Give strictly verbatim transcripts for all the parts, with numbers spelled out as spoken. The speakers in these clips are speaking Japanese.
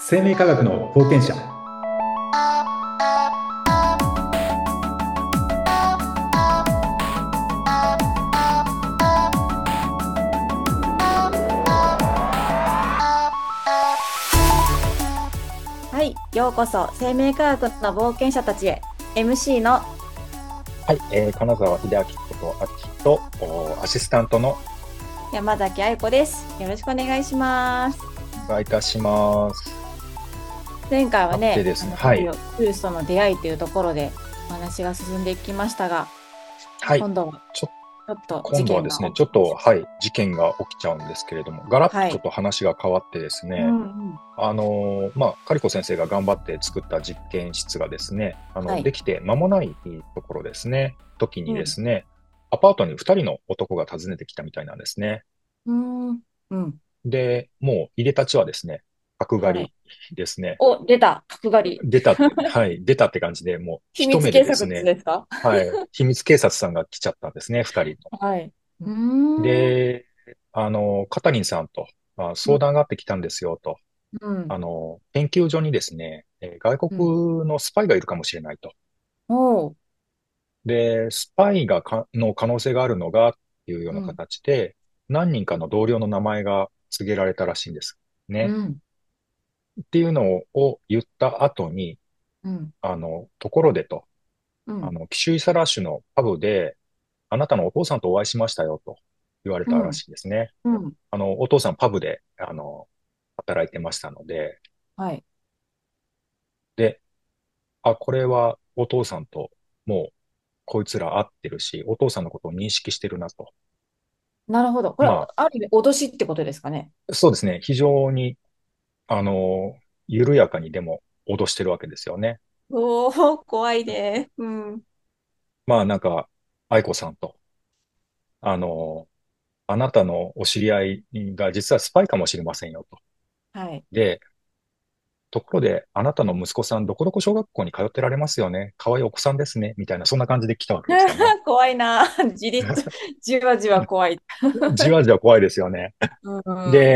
生命科学の冒険者。 はい、ようこそ生命科学の冒険者たちへ。 エムシー のはい、えー、金沢秀明こと秋とおアシスタントの山崎愛子です。よろしくお願いします。 お願いいたします。 前回はね、 でですね、 あのはい、 ウイルスとの出会いというところでお話が進んでいきましたが、 はい、 今度はちょちょっと事今度は件がですね、ちょっと、はい、事件が起きちゃうんですけれども、ガラッはい、 とちょっと話が変わってですうね、 んうん、 あのーまあ、カリコ先生が頑張って作った実験室がですね、あの、 はい、 できて間もないところですね、時にうん、 ですね、アパートにふたりの男が訪ねてきたみたいなんですね。 うん、うん、 で、もう、入れたちはですね、角刈はい。 りですね。 お、出た、角刈り。 出たって、はい、出たって感じで、もう秘一目で密警察ですね、 ですか？ はい、秘密警察さんが来ちゃったんですね、二人の。 はい。うーん、 で、あの、カタリンさんと、あ、 うん、 相談があってきたんですよと。 うん、 あの、研究所にですね、えー外うん。 国のスパイがいるかもしれないと。 おう、 で、スパイがか、の可能性があるのが、っていうようなうん、 形で、何人かの同僚の名前が告げられたらしいんです。ね。 うん、 っていうのを言った後に、 うん、 あの、ところでと、 うん、 あの、キシュイサラッシュのパブで、あなたのお父さんとお会いしましたよと言われたらうん、 しいですね。 うん。 あの、お父さんパブで、あの、働いてましたので、 はい。 で、あ、これはお父さんともうこいつら会ってるし、お父さんのことを認識してるなと。 なるほど。これまは、ある意味、脅しってことですかね。 あ、そうですね。非常に、あの、緩やかにでも脅してるわけですよね。 おお、怖いね。うん。 まあなんか、愛子さんと、あの、あなたのお知り合いが実はスパイかもしれませんよと。 はい。 で、ところで、あなたの息子さん、どこどこ小学校に通ってられますよね。可愛いお子さんですね。みたいな、そんな感じで来たわけですよね。 怖いな。じりじ、じわじわ怖い。 じわじわ怖いですよね。 うん。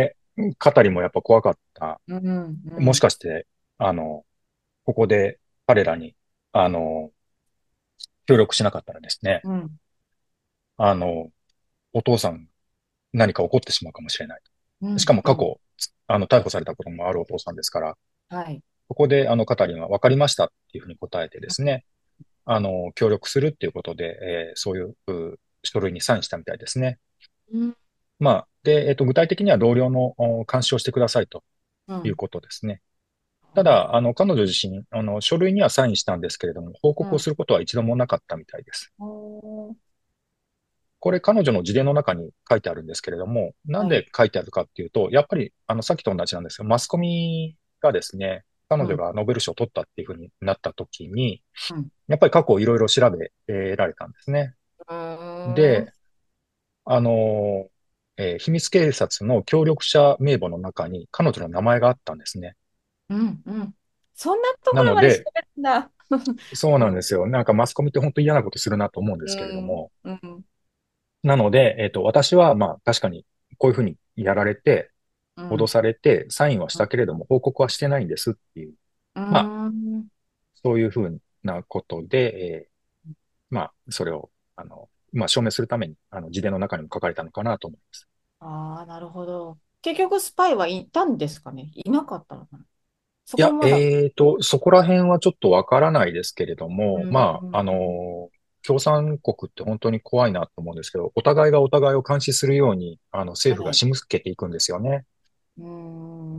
で、語りもやっぱ怖かった。 うん。うもしん。 かして、あの、ここで彼らに、あの、協力しなかったらですね、 うん。 あの、お父さん何か起こってしまうかもしれない。 うん。 しかもうん。 過去、あの、逮捕されたこともあるお父さんですから、 はい。 ここで、あの、語りは分かりましたっていうふうに答えてですね、あの、協力するっていうことで、えーそういうう書類にサインしたみたいですね。 うん。 まあ、で、えっと、具体的には同僚のお監視をしてくださいとうん。 いうことですね。ただ、あの、彼女自身、あの、書類にはサインしたんですけれども、報うん。 告をすることは一度もなかったみたいです。 おー、 これ、彼女の自伝の中に書いてあるんですけれども、なんはい。 で書いてあるかっていうと、やっぱり、あの、さっきと同じなんですが、マスコミがですね、彼うん。 女がノーベル賞を取ったっていうふうになった時に、 うん。 やっぱり過去をいろいろ調べられたんですね。 うーん。 で、あの、えー秘密警察の協力者名簿の中に彼女の名前があったんですね。 うん。うん。そんなところまで調なので、 べるんだ。 そううん。 なんですよ。なんかマスコミって本当嫌なことするなと思うんでうすけれどん。 も。 うん。 なので、えっと、私はまあ確かにこういうふうにやられて、脅うん。 されて、サインはしたけれども報告はしてないんですっていう、 うまあ、 ん。 そういうふうなことで、えーまあ、それを、あの、まあ、証明するために、あの、自伝の中にも書かれたのかなと思います。 ああ、なるほど。結局、スパイはいたんですかね？いなかったのかな？そいや、 こもまだ。 えーと、そこら辺はちょっとわからないですけれどうも、まあ、あん。 の、共産国って本当に怖いなと思うんですけど、お互いがお互いを監視するように、あの、政府がはい。 仕向けていくんですよね。 うん。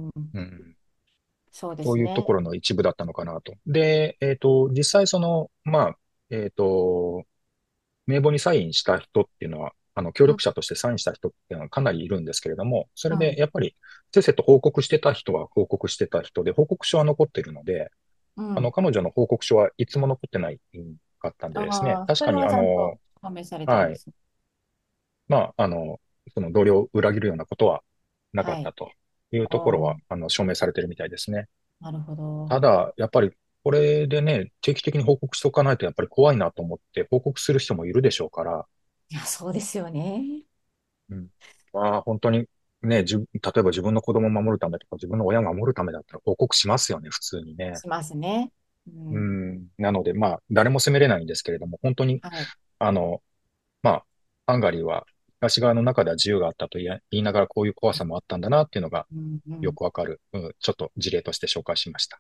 うん。 そうでそういうとすね。 ころの一部だったのかなと。で、えっと、実際その、まあ、えっと、名簿にサインした人っていうのは、あの、協うん。 力者としてサインした人っていうのはかなりいるんですけれども、それでうん。 やっぱり、せっせと報告してた人は報告してた人で、報告書は残ってるので、あの、 うん。 彼女の報告書はいつも残ってないかったんでですね、 ああ、それ確かにはちゃんとあの、 判明されたんはい、 ですね。 まあ、あの、その同僚を裏切るようなことはなかはい。 ったというところは、 ああ、 あの、証明されてるみたいですね。 なるほど。 ただ、やっぱり、これでね、定期的に報告しておかないとやっぱり怖いなと思って報告する人もいるでしょうから、 いや、そうですよね。 うん。まあ、本当にね、じゅ、例えば自分の子供を守るためとか、自分の親を守るためだったら報告しますよね、普通にね。 しますね。ううん。 ん。なので、まあ、誰も責めれないんですけれども、本当に、 はい。 あの、まあ、ハンガリーは、東側の中では自由があったと言い言いながら、こういう怖さもあったんだなっていうのが、 うん、うん。 よくわかる、うん、ちょっと事例として紹介しました。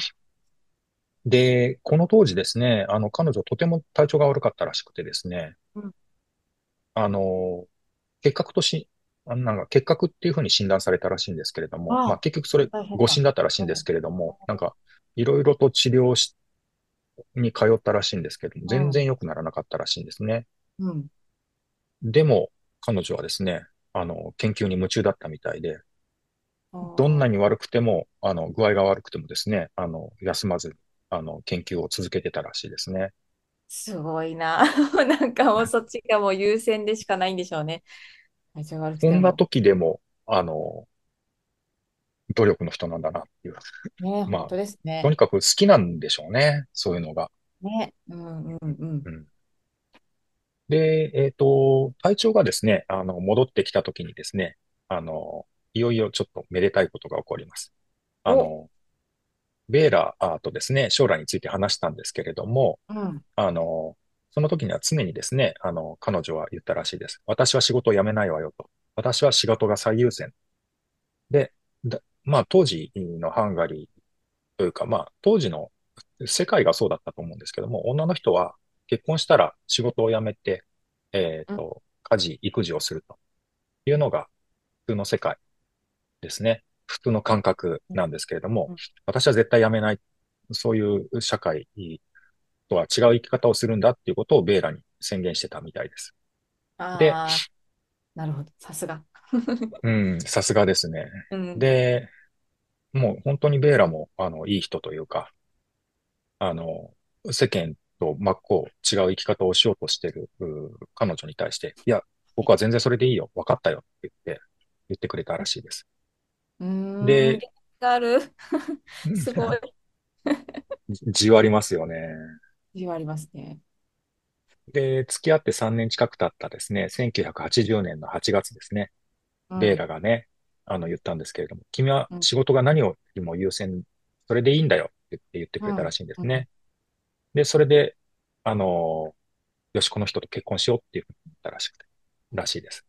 で、この当時ですね、あの、彼女とても体調が悪かったらしくてですね、 うん。 あの、結核とし、あなんか結核っていうふうに診断されたらしいんですけれども、まあああ、 結局それ大変だ。 誤診だったらしいんですけれども、なんかいろいろと治療しに通ったらしいんですけども、全うん。 然良くならなかったらしいんですね。 うん。 でも、彼女はですね、あの、研究に夢中だったみたいで、 あどんなにあ、 悪くても、あの、具合が悪くてもですね、あの、休まず、あの、研究を続けてたらしいですね。 すごいな。なんかもうそっちがもう優先でしかないんでしょうね。体調悪くこんなても。 時でも、あの、努力の人なんだなっていう。 ね、 まあ、 本当ですね。 とにかく好きなんでしょうね。そういうのが。 ね。うんうんうん。 うん。で、えっと、隊長がですね、あの、戻ってきた時にですね、あの、いよいよちょっとめでたいことが起こります。あお、 の、ベーラーとですね、将来について話したんですけれども、 うん。 あの、その時には常にですね、あの、彼女は言ったらしいです。私は仕事を辞めないわよと。私は仕事が最優先。で、だまあ当時のハンガリーというか、まあ当時の世界がそうだったと思うんですけども、女の人は結婚したら仕事を辞めて、えっうんと、家事、育児をするというのが普通の世界ですね。普通の感覚うんなんですけれども、 うん。 私は絶対辞めない。そういう社会とは違う生き方をするんだっていうことをベーラに宣言してたみたいです。で、 ああ、なるほど。さすが。 うん、さすがですね。 うん。 で、もう本当にベーラも、あの、いい人というか、あの、世間と真っ向違う生き方をしようとしてる、う彼女に対して、いや、僕は全然それでいいよ。分かったよって言って、言ってくれたらしいです。 うーん、 で、 歴史がある。 うんすごい。 じわりますよね。 じわありますね。 で、付き合ってさんねん近く経ったですね、せんきゅうひゃくはちじゅうねんのはちがつですね、ベーうん。 ラがね、あの言ったんですけれども、君はうん。 仕事が何よりも優先、それでいいんだよって言ってくうん。 れたらしいんでうん。 すね。で、それで、あの、よし、この人と結婚しようっていうふうに言ったらしくて、らしいです。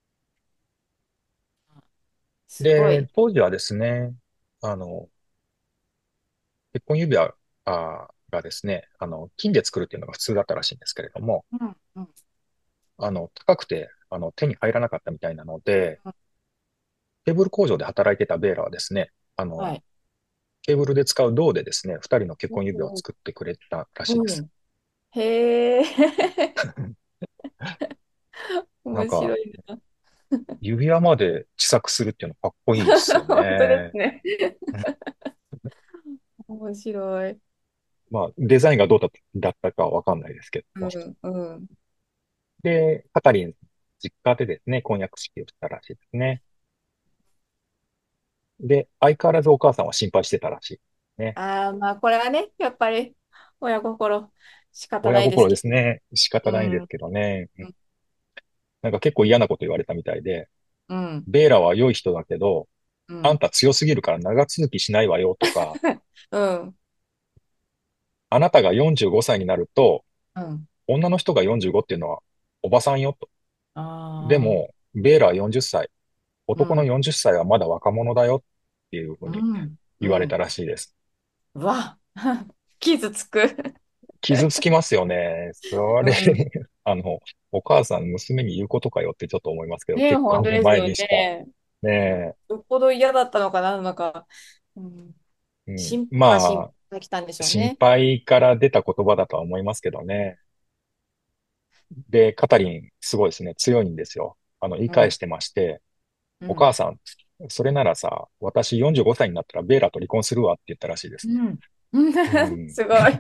で、 すごい。 当時はですね、あの、結婚指輪あがですね、あの、金で作るっていうのが普通だったらしいんですけれども、 うん。うん。 あの、高くて、あの、手に入らなかったみたいなので、 うん。 ケーブル工場で働いてたベーラはですね、あの、 はい。 ケーブルで使う銅でですね、二人の結婚指輪をおー。 作ってくれたらしいです。 うん。へえ。面なんか、 白いな。 指輪まで自作するっていうのかっこいいですよ本当ですね。 ね。面白い。 まあ、デザインがどうだだったかはわかんないですけども。 うん。うん。 で、カタリン実家でですね、婚約式をしたらしいですね。で、相変わらずお母さんは心配してたらしいですね。 ああ、まあ、これはね、やっぱり、親心、仕方親心ないですけですね。仕ど。 方ないんですうん。 けどね。うん。 うん。 なんか結構嫌なこと言われたみたいで、 うん。 ベーラは良い人だけど、 うん。 あんた強すぎるから長続きしないわよとか、 うん。 あなたがよんじゅうごさいになると、 うん。 女の人がよんじゅうごっていうのはおばさんよと。でああ。 も、ベーラはよんじゅっさい。男のうん。 よんじゅっさいはまだ若者だよっていうふううにん。 言われたうん。 らしいです。 うわ、傷つく。 傷つきますよね。それうん。 あの、お母さん、娘に言うことかよってちょっと思いますけど、 ねえ、 結婚本当ですよ前にした。 ね。 ねよっぽど嫌だったのかな、なんか、うん、 え。うん。 心、まあ、心まあ、 配が来たんでしょう心ね。 配から出た言葉だとは思いますけどね。で、カタリン、すごいですね。強いんですよ。あの、言いうん。 返してまして、 うん。 お母さん、それならさ、私よんじゅうごさいになったらベーラと離婚するわって言ったらしいですね。 うん。うん。 うん。 すごい。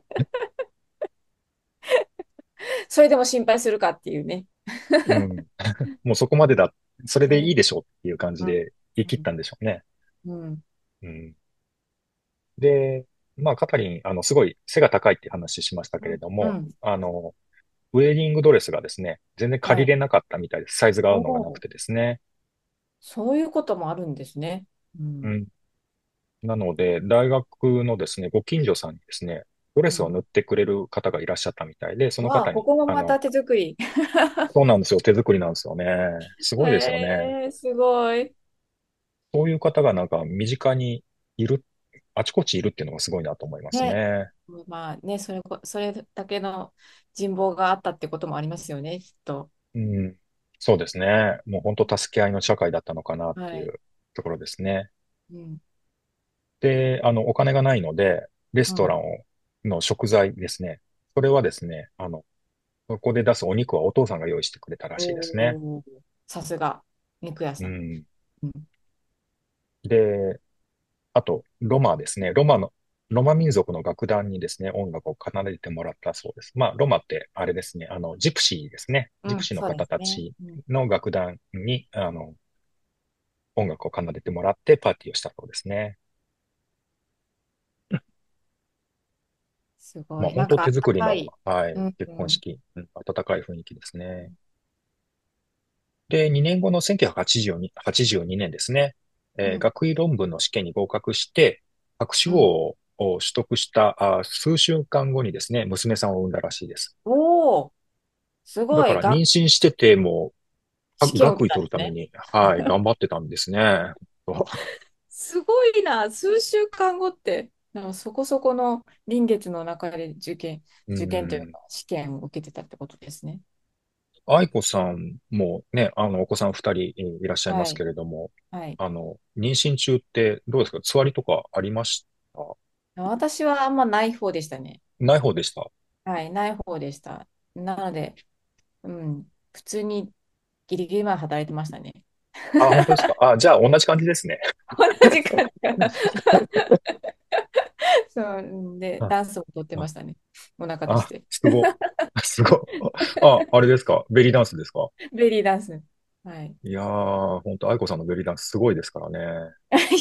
それでも心配するかっていうね。 うん。もうそこまでだ、それでいいね。 でしょうっていう感じうん。 で言い切ったんでしょうね。 うん。 うん。で、まあ、カタリン、あの、すごい背が高いって話しましたけれども、 うん。 あの、ウェディングドレスがですね、全然借はい。 りれなかったみたいです。サイズが合うのがなくおお。 てですね。 そういうこともあるんですね。うん。 うん。なので、大学のですね、ご近所さんにですね、ドレうん。 スを塗ってくれる方がいらっしゃったみたいで、そのわあ、 方に、 ここもあの、 また手作り。 そうなんですよ。手作りなんですよね。すごいですよね。 えー、すごい。 そういう方がなんか身近にいる、あちこちいるっていうのがすごいなと思いますね。 ね。 まあね、それこ、それだけの人望があったってこともありますよね、きっと。 うん。そうですね。もう本当助け合いの社会だったのかなってはい。 いうところですね。 うん。 で、あの、お金がないので、レストランうん。 をの食材ですね。それはですね、あの、そこで出すお肉はお父さんが用意してくれたらしいですね。 おー、さすが、肉屋さん。 うん。 うん。 で、あと、ロマですね。ロマの、ロマ民族の楽団にですね、音楽を奏でてもらったそうです。まあ、ロマってあれですね、あの、ジプシーですね。 うん、 ジプシーのそうですね。 方たちうん。 の楽団に、あの、音楽を奏でてもらってパーティーをしたそうですね。まあ、 すごい。 本当手なんかあった作りの、 かい。 はい、 うん、 結うん。 婚式、うん、温かい雰囲気ですね。で、にねんごのせんきゅうひゃくはちじゅうに、はちじゅうにねんですね、えーうん。 学位論文の試験に合格して、博士うん。 号を取得したあ数週間後にですね、娘さんを産んだらしいです。 おお、すごい。 だから妊が、 娠してても、は試験を受学位けたんですね。 取るために、はい、頑張ってたんですね。 すごいな。数週間後って、なんかそこそこの臨月の中で受験、 う受験というん。 か試験を受けてたってことですね。 愛子さんもね、あの、お子さん二人いらっしゃいますはい。 けれども、 はい。 あの、妊娠中ってどうですか？つわりとかありました？ 私はあんまない方でしたね。 ない方でした？ はい。ない方でした。なので、うん。普通にギリギリまで働いてましたね。 あ、本当ですか？あ、じゃあ同じ感じですね。 同じ感じかな。そう。んで、 あ、 ダンスを踊ってまあ、 したね。お腹出しあて。 すご。すご。あ、あれですか？ベリーダンスですか？ ベリーダンス。はい。 いやー、本当愛子さんのベリーダンスすごいですからね。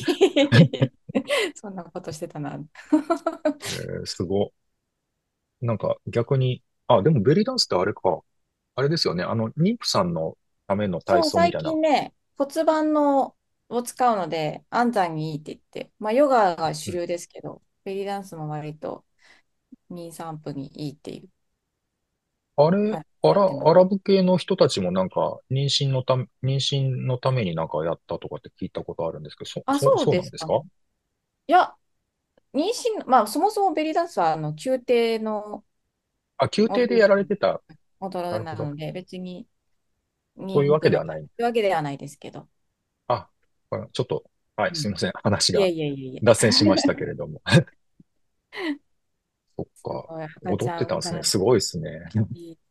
そんなことしてたな。 えー、すご。なんか逆に、あ、でもベリーダンスってあれか。あれですよね。あの、妊婦さんのための体そう、最操みたいな。 近ね、骨盤のを使うので安産にいいって言って、まあ、ヨガが主うん。 流ですけど、ベリーダンスも割とに、さんぷんにいいっていうあれ、 感じでアラ、 やってます。 アラブ系の人たちもなんか、妊娠のため、妊娠のためになんかやったとかって聞いたことあるんですけど、そ、 あ、 そ、 そうそうなんですか？ ですかね。いや、妊娠、まあ、そもそもベリーダンスはあの宮廷のあ、宮廷でやられ踊りてた。 踊りなるほど。 なので、別にそういう妊婦の方とわけではない。 いうわけではないですけど。 あ、あちょっと、はい、 うん、 すいません。話がいえいえいえいえ。 脱線しましたけれども。そっか。 すごい、赤ち踊ってたんですね。 ゃん産んだらすごいですね。 いい。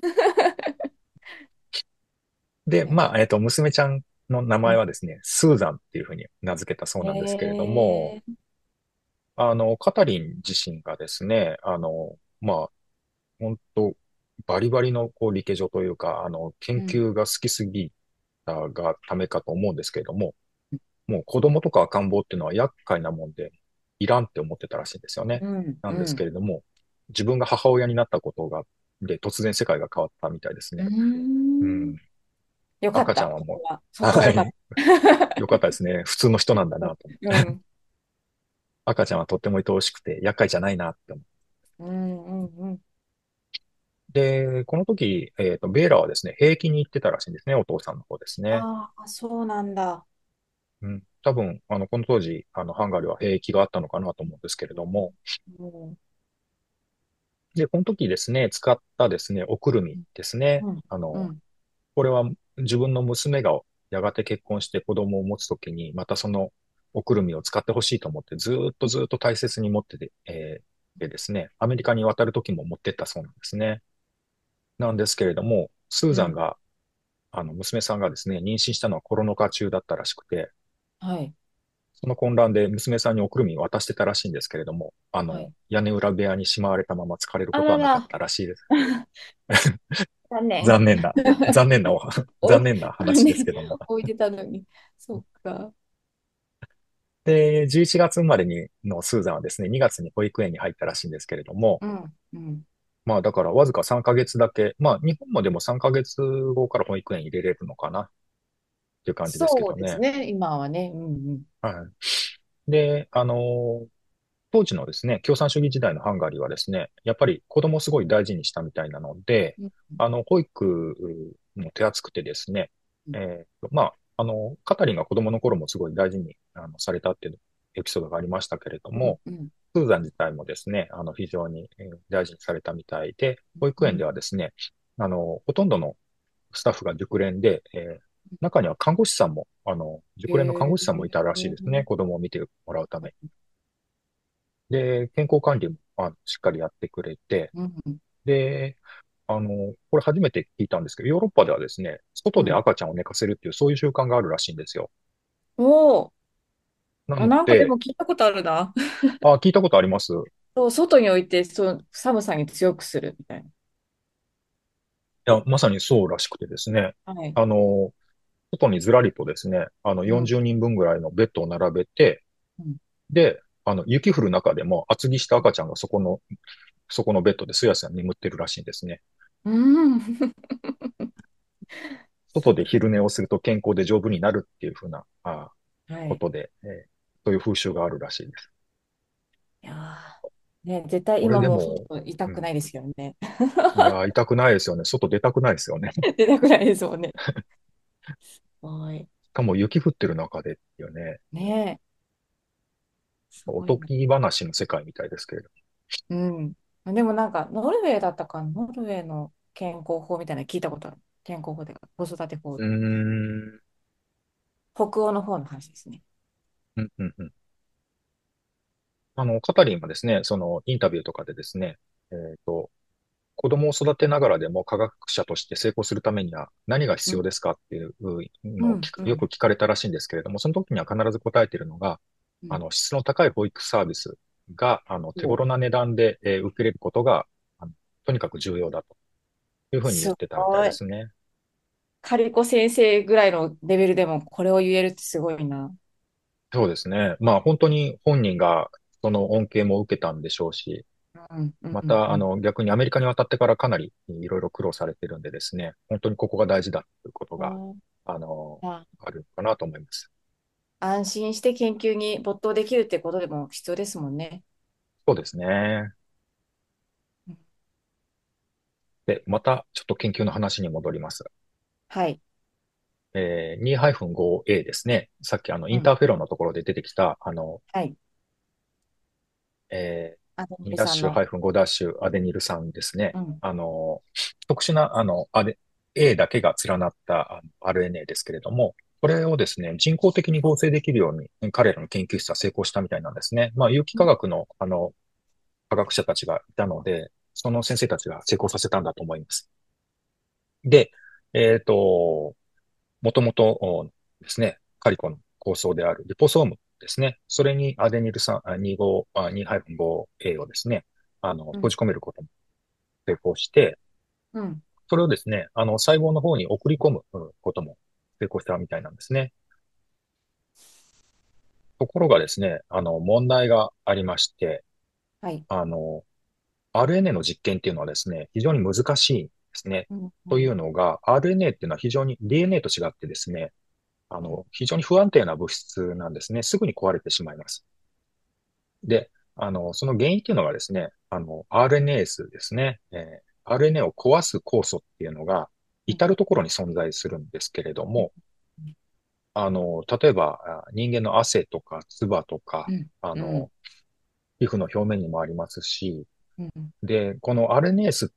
で、 ね。 まあ、えっと、娘ちゃんの名うん。 前はですね、スーザンっていうふうに名付けたそうなんですけれども、 えー、 あの、カタリン自身がですね、あの、まあ、本当バリバリのこう理系女というか、あの、研うん。 究が好きすぎたがためかと思うんですけれども、もう子供とか赤ん坊っていうのは厄介なもんで、いらんって思ってたらしいんですよね。 うん。 なんですけうん。 れども、自分が母親になったことが、で、突然世界が変わったみたいですうーね。うん。 ん。赤ちゃんよかった。 はもそこは、 う、 そこはよかっはい。よかったですね。普通の人なんだた。 なと思って。 うん。 赤ちゃんはとっても愛おしくて、厄介じゃないなって思って。 うん。うん。うん。 で、この時、えっと、ベーラはですね、兵役に行ってたらしいんですね。お父さんの方ですね。 ああ、そうなんだ。 うん。多分、あの、この当時、あの、ハンガリーは兵役があったのかなと思うんですけれども、 うん。 で、この時ですね、使ったですね、おくるみですね。 うん。 あの、 うん。 これは自分の娘がやがて結婚して子供を持つときに、またそのおくるみを使ってほしいと思って、ずーっとずーっと大切に持ってて、えーでですね、アメリカに渡るときも持ってったそうなんですね。なんですけれども、スーうん。 ザンが、あの、娘さんがですね、妊娠したのはコロナ禍中だったらしくて、 はい。 その混乱で娘さんにおくるみを渡してたらしいんですけれども、あの、 はい。 屋根裏部屋にしまわれたまま疲れることはなかっあらら。 たらしいです。 残念。 残念な、残念なお、 お、 残念な話ですね、 けども。 置いてたのに。そっか。 で、じゅういちがつ生まれにのスーザンはですね、にがつに保育園に入ったらしいんですけれども、 うん。うん。 まあだからわずかさんかげつだけ、まあ日本もでもさんかげつごから保育園入れれるのかなっっていう感じですけそうどね。 ですね、今はね。うんうん。 はい。で、あの、当時のですね、共産主義時代のハンガリーはですね、やっぱり子供をすごい大事にしたみたいなので、 うんあの、保育も手厚くてですね、 うんえーと、まあ、あの、カタリンが子供の頃もすごい大事にあのされたっていうエピソードがありましたけれども、 うんうんスーザン自体もですね、あの、非常にえー大事にされたみたいで、保育園うんではですね、あの、ほとんどのスタッフが熟練で、えー中には看護師さんも、あの、熟練の看へ護師さんもいたらしいですね。 え。 子供を見てもらうためで、健康管理も、あ、しっかりやってくれて、 うんうんで、あの、これ初めて聞いたんですけど、ヨーロッパではですね、外でうん。 赤ちゃんを寝かせるっていう、そういう習慣があるらしいんですよ。 おお、 なあ、なんかでもので、 聞いたことあるな。 あ、聞いたことあります。いそう、外に置いて、そう、寒さに強くするみたいや、まさにそうらしくてですね、 な。はい。 あの、外にずらりとですね、あの、 うん。 よんじゅうにんぶんぐらいのベッドを並べて、 うん。 で、あの、雪降る中でも厚着した赤ちゃんがそこの、そこのベッドですやすや眠ってるらしいんですね。 うん。 外で昼寝をすると健康で丈夫になるっていうふうな、あ、 はい。 ことで、えーそういう風習があるらしいです。 いやーね、絶対これ今もうでも、 外痛うん。 くないですけどね。 いやー、痛くないですよね。外出たくないですよね。し出たくないですもんね。はい。 かも雪降ってる中でっていうね、 ねえ、すおごいな。 とぎ話の世界みたいですけれど。 うん。でもなんか、ノルウェーだったかな、ノルウェーの健康法みたいなの聞いたことある。健康法で子育て法。 うーん、 北欧の方の話ですね。 うん、うん、うん。あの、カタリンはですね、そのインタビューとかでですね、えっと、子供を育てながらでも科学者として成功するためには何がうん。 必要ですかっていううん。 のを聞くよくうん。 聞かれたらしいんですけれども、その時には必ず答えているのが、 うん。 あの、質の高い保育サービスが、あの、手お、 頃な値段で、えー受けれることが、あのとにかく重要だというふうに言っすてたみたいごい。 ですね。 カリコ先生ぐらいのレベルでもこれを言えるってすごいな。 そうですね。まあ本当に本人がその恩恵も受けたんでしょうし、 うん。うん。うん。うまた、あん。 の、逆にアメリカに渡ってからかなりいろいろ苦労されてるんでですね、本当にここが大事だということが、 ああの、 あ、 あるかなと思います。 安心して研究に没頭できるってことでも必要ですもんね。 そうですね。 うん。 で、またちょっと研究の話に戻ります。 はい。 えー、にー ごエー ですね。さっきあの、イうん。 ンターフェロンのところで出てきた、あの、 はい。 えアデニー、にダッシュルさんの。 -ご ダッシュアデニル酸ですね。 うん。 あの、特殊な、あの、アデ、A だけが連なったあの アールエヌエー ですけれども、これをですね、人工的に合成できるように、彼らの研究室は成功したみたいなんですね。まあ、有機化学の、あの、科学者たちがいたので、その先生たちが成功させたんだと思います。で、えっと、もともとですね、カリコの構想であるリポソームですね。それにアデニル酸、あにじゅうご、あ にー ごエー をですね、あの、 うん。 閉じ込めることも成功して、 うん。 それをですね、あの、細胞の方に送り込むことも成功したみたいなんですね。ところがですね、あの、問題がありまして、 はい。 あの、アールエヌエー の実験っていうのはですね、非常に難しいんですね。 うん。うというん。 のが、アールエヌエー っていうのは非常に ディーエヌエー と違ってですね、あうん。 の、非常に不安定な物質なんですね。すぐに壊れてしまいます。で、あの、その原因っていうのがですね、あの、アールエヌエー スですね。えー アールエヌエー を壊す酵素っていうのが、至るところに存在するんですけれども、あの、例えば、あ人間の汗とか唾とか、 うん。 あの、 うん。 皮膚の表面にもありますし、 うん。 で、この アールエヌエー スって、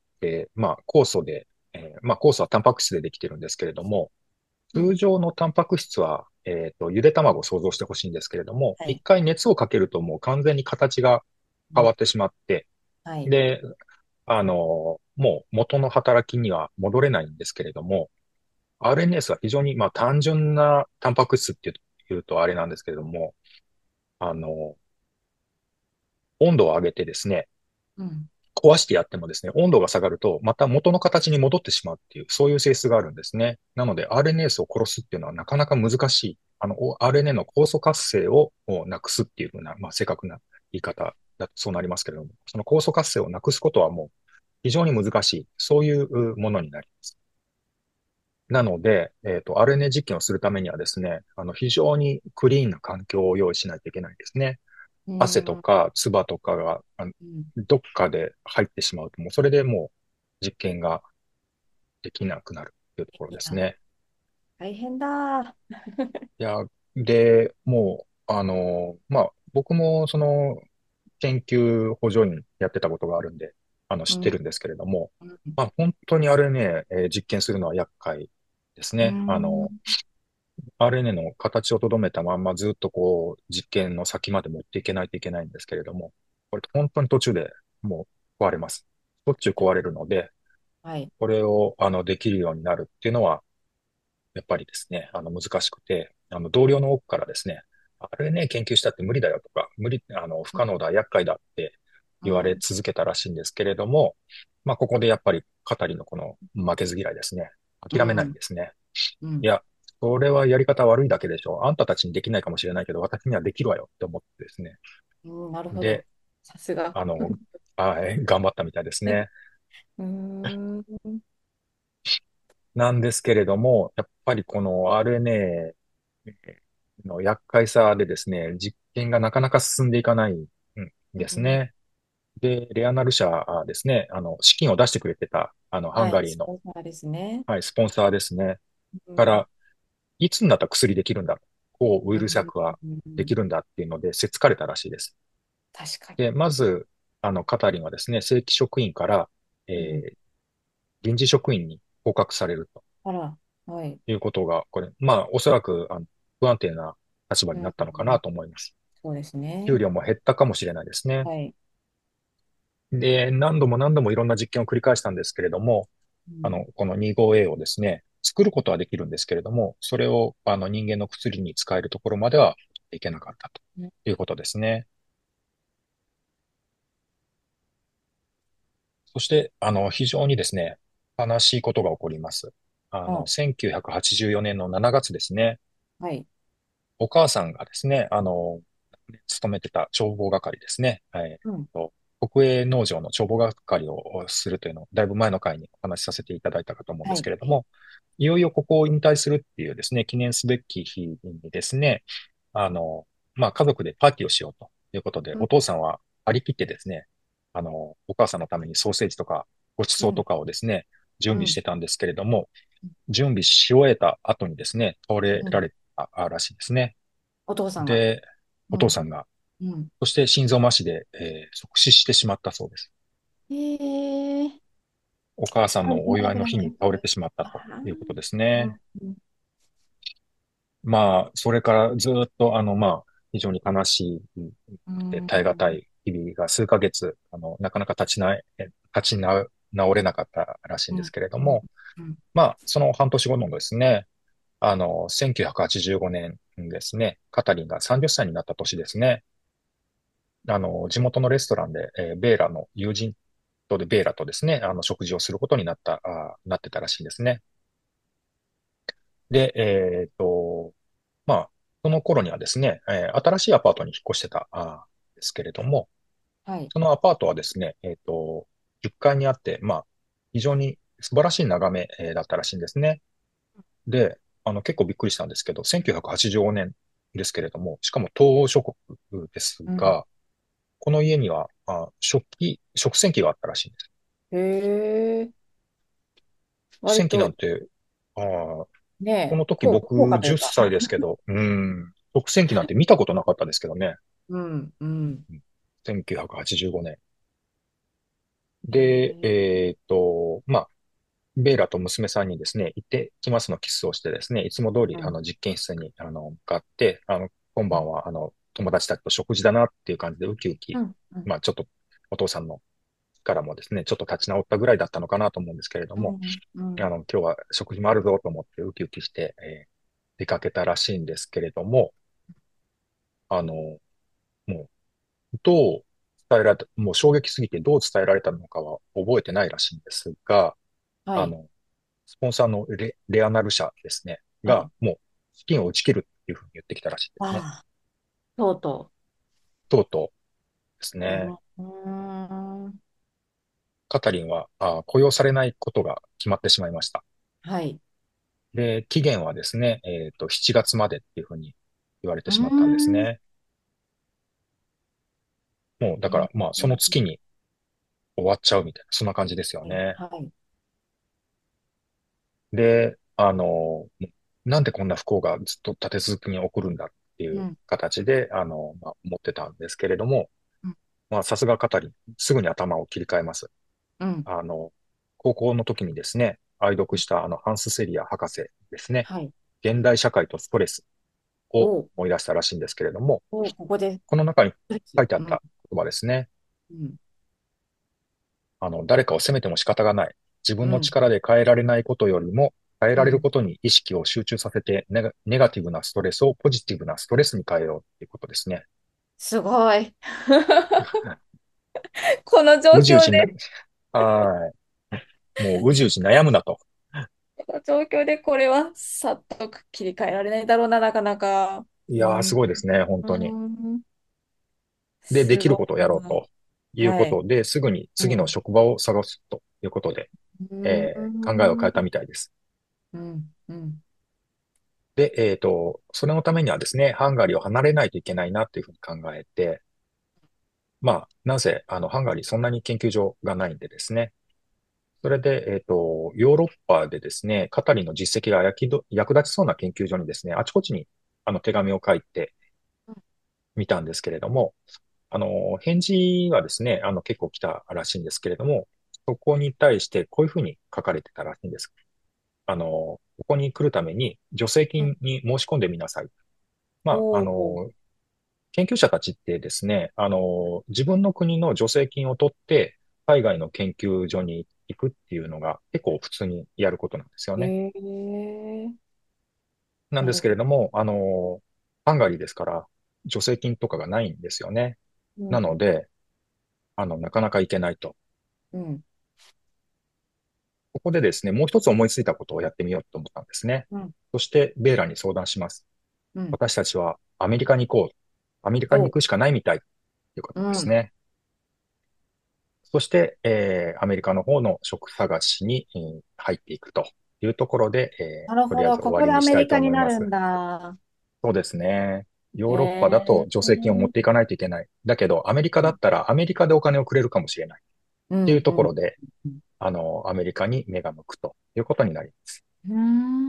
まあ、酵素で、えーまあ、酵素はタンパク質でできてるんですけれども、 うん。 通常のタンパク質は、えっと、ゆで卵を想像してほしいんですけれども、 はい。 一回熱をかけるともう完全に形がうん。 変わってしまって、 はい。 で、あの、もう元の働きには戻れないんですけれども、アールエヌエー スは非常に、まあ、単純なタンパク質っていうと、いうとあれなんですけれども、あの、温度を上げてですね、 うん。 壊してやってもですね、温度が下がると、また元の形に戻ってしまうっていう、そういう性質があるんですね。なので、アールエヌエー スを殺すっていうのはなかなか難しい。あの、アールエヌエー の酵素活性をなくすっていうふうな、まあ、正確な言い方だとそうなりますけれども、その酵素活性をなくすことはもう非常に難しい。そういうものになります。 なので、えっと、アールエヌエー 実験をするためにはですね、あの、非常にクリーンな環境を用意しないといけないんですね。 う汗とん。 か唾とかが、あのうん。 どっかで入ってしまうと、もうそれでもう実験ができなくなるというところいや、 ですね。 大変だ。 いや、で、もう、あの、まあ、僕もその研究補助員やってたことがあるんで、あの、 うん。 知ってるんですけれども、 うん。 まあ、本当にあれね、えー実験するのは厄介ですうね。あん。 の、アールエヌエー の形をとどめたまんまずっとこう、実験の先まで持っていけないといけないんですけれども、これ本当に途中でもう壊れます。途中壊れるので、 はい。 これを、あの、できるようになるっていうのは、やっぱりですね、あの、難しくて、あの、同僚の多くからですね、アールエヌエー 研究したって無理だよとか、無理、あの、不可能だ、厄介だって言われうん。 続けたらしいんですけれども、まあ、ここでやっぱり、語りのこの負けず嫌いですね。諦めないんうん。 ですね。 うん。 いや、それはやり方悪いだけでしょ。あんたたちにできないかもしれないけど、私にはできるわよって思ってですね。 うん、なるほど。 で、 さすが。 あの、はい、頑張ったみたいですね。 うーん。 なんですけれども、やっぱりこの アールエヌエー の厄介さでですね、実験がなかなか進んでいかないんうん。 ですね。で、レアナル社ですね、あの、資金を出してくれてた、あの、ハンはい。 ガリーの、 スポンサーですね。 はい、スポンサーですね。 うん。 から、いつになったら薬できるんだ、抗ウイうルス薬はでん。 きるんだっていうので、せっつかれたらしいです。 確かに。 で、まず、あの、カタリンはですね、正規職員から、えうん。 ー、臨時職員に降格されるとあら。はい。 いうことが、これ、まあ、おそらく、あの、不安定な立場うん。 になったのかなと思います。 そうですね。 給料も減ったかもしれないですね。 はい。 で、何度も何度もいろんな実験を繰り返したんですけれども、 うん。 あの、この にじゅうごエー をですね、作ることはできるんですけれども、それを、あの、人間の薬に使えるところまではいけなかったとうん。 いうことですね。そして、あの、非常にですね、悲しいことが起こります。あの、 あ、 せんきゅうひゃくはちじゅうよねんのしちがつですね、 はい。 お母さんがですね、あの、勤めてた帳簿係ですね、えーうん。 と国営農場の帳簿係をするというのを、だいぶ前の回にお話しさせていただいたかと思うんではい。はい。 すけれども、いよいよここを引退するっていうですね、記念すべき日にですね、あの、まあ、家族でパーティーをしようということで、 うん。 お父さんは張り切ってですね、あの、お母さんのためにソーセージとかご馳うん。 走とかをですね、準備しうん。 てたんですけれども、準備し終えた後にですね、倒れうん。 られたらしいですね。 お父さんが。 で、おうん。 父さんが、 うん。 そして心臓麻痺で、えー即死してしまったそうです。 ええ、 お母さん大のお祝いの日に変。 倒れてしまったあということですあ。 ね。 うん。 まあ、それからずっと、あの、まあ、非常に悲しうくて耐え難ん。 い日々が数ヶ月、あの、なかなか立ちな、立ち直直れなかったらしいんですうん。 けれどうん。 も、 うん。 まあ、その半年後のですね、あの、せんきゅうひゃくはちじゅうごねんですね、カタリンがさんじゅっさいになった年ですね。あの、地元のレストランで、えーベーラの友人とで、ベーラとですね、あの、食事をすることになった、あなってたらしいんですね。で、えっと、まあ、その頃にはですね、えー新しいアパートに引っ越してた、あですけれども、 はい。 そのアパートはですね、えっと、じゅっかいにあって、まあ、非常に素晴らしい眺め、えーだったらしいんですね。で、あの、結構びっくりしたんですけど、せんきゅうひゃくはちじゅうごねんですけれども、しかも東欧諸国ですうん。 が、この家には、あ、食器、食洗機があったらしいんです。 へえ。 食洗機な割とんて、あーこね、 の時高、高価僕10 というか。 歳ですけど、うーん、食洗機なんて見たことなかったですけどね。 うん。うん。 うんせんきゅうひゃくはちじゅうごねん。 へで、 え。 えっと、まあ、ベイラと娘さんにですね、行ってきますのキスをしてですね、いつも通り、 うん。 あの、実験室に、あの、向かって、あの、今うん。 晩は、あの、友達たちと食事だなっていう感じでウキウキ、 うん。うん。 まあ、ちょっと、お父さんの力もですね、ちょっと立ち直ったぐらいだったのかなと思うんですけれども、 うん。うん。 あの、今日は食事もあるぞと思ってウキウキして、えー出かけたらしいんですけれども、あの、もう、どう伝えられた、もう衝撃すぎてどう伝えられたのかは覚えてないらしいんですが、 はい。 あの、スポンサーのレ、レアナル社ですね、が、 はい。 もう資金を打ち切るっていうふうに言ってきたらしいですね。 ああ、とうととうとうですう。 ね。 うん。うーん。 カタリンは、あ、雇用されないことが決まってしまいました。 はい。 で、期限はですね、えっと、しちがつまでっていうふうに言われてうーしまったんですん。 ね。もう、だから、 えまあ、そのー月に終わっちゃうみたいな、そんな感じですよはい。 ね。 はい。 で、あの、なんでこんな不幸がずっと立て続けに起こるんだっていううん。 形で、あの、まあ、思ってたんですけれども、 うん。 まあ、さすが語り、すぐに頭を切り替えます。 うん。 あの、高校の時にですね、愛読したあの、ハンス・セリア博士ですね、 はい。 現代社会とストレスをおう。 思い出したらしいんですけれども、 おう、ここで。 この中にです。うん。 書いてあった言葉ですね。 うん。 あの、誰かを責めても仕方がない。自分のうん。 力で変えられないことよりも、変えられるうん。 ことに意識を集中させてネガ、ネガティブなストレスをポジティブなストレスに変えようっていうことですね。 すごい。この状うじうじな、 況で、 はい。もううじうじ悩むなと。 この状況でこれはさっと切り替えられないだろうな、なかなか。ういやー、すん。 ごいですね、本う当に。 ん。 で、ですごきることをやろうとい。 いうはい。 ことで、すぐに次のうん。 職場を探すということで、 うえー考えを変えたん。 みたいです。 うん。うん。 で、えっと、それのためにはですね、ハンガリーを離れないといけないなというふうに考えて、まあ、なぜ、あの、ハンガリーそんなに研究所がないんでですね。それで、えっと、ヨーロッパでですね、カタリンの実績が役立役立ちそうな研究所にですね、あちこちに、あの、手紙を書いてみたんですけれども、あの、返事はですね、あの、結構来たらしいんですけれども、そこに対してこういうふうに書かれてたらしいんです。あの、ここに来るために助成うん。 金に申し込んでみなさい。まあ、あおお。 の、研究者たちってですね、あの、自分の国の助成金を取って、海外の研究所に行くっていうのが結構普通にやることなんですよね。 ええ、 なんですなるほど。 けれども、あの、ハンガリーですから、助成金とかがないんですよね。 うん。 なので、あの、なかなか行けないと。 うん。 ここでですね、もう一つ思いついたことをやってみようと思ったんですね。 うん。 そして、ベーラに相談します。 うん。 私たちはアメリカに行こう。アメリカにお、 行くしかないみたいということうん。 ですね。そして、えー、アメリカの方の職探しに、えー入っていくというところで、えー、とりあえなるほど。 ず終わりここでアメにしたいとリカに思います。 なるんだ。 そうですね。ヨーロッパだとえ助成金を持え、 っていかないといけない。だけど、アメリカだったらアメリカでお金をくれるかもしれないっていううん。うん。 ところで、あの、アメリカに目が向くということになります。 うん。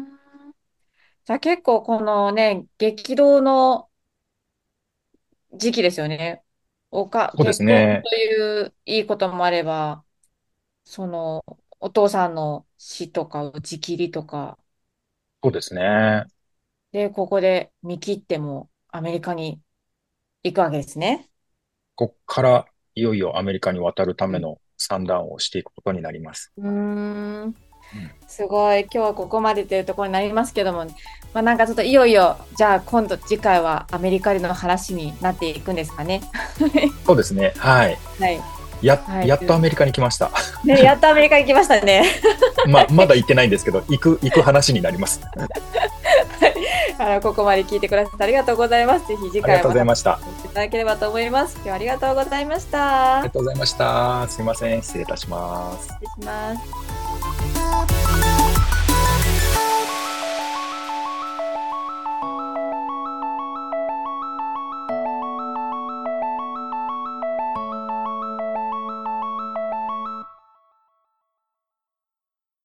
じゃあ結構このね、激動の時期ですよね。おか、 そうで結婚すね。 といういいこともあれば、その、お父さんの死とか、打ち切りとか、 そうですね。 で、ここで見切ってもアメリカに行くわけですね。 こっからいよいよアメリカに渡るたうん。 めの算段をしていくことになります。 うーん。 うん、 すごい。今日はここまでというところになりますけども、まあ、なんかちょっといよいよ、じゃあ今度次回はアメリカでの話になっていくんですかね。 そうですね。はい。 はい。 や、 はい。 やっとアメリカに来ました。 ね、やっとアメリカに来ましたね。 まあ、まだ行ってないんですけど、行く、行く話になります。 あの、ここまで聞いてくださってありがとうございます。ぜひ次ありがとう回も楽しございました。あみにしていただければと思います。今日はありがとうございました。 りがとうございました。すいません。失礼いたします。 失礼します。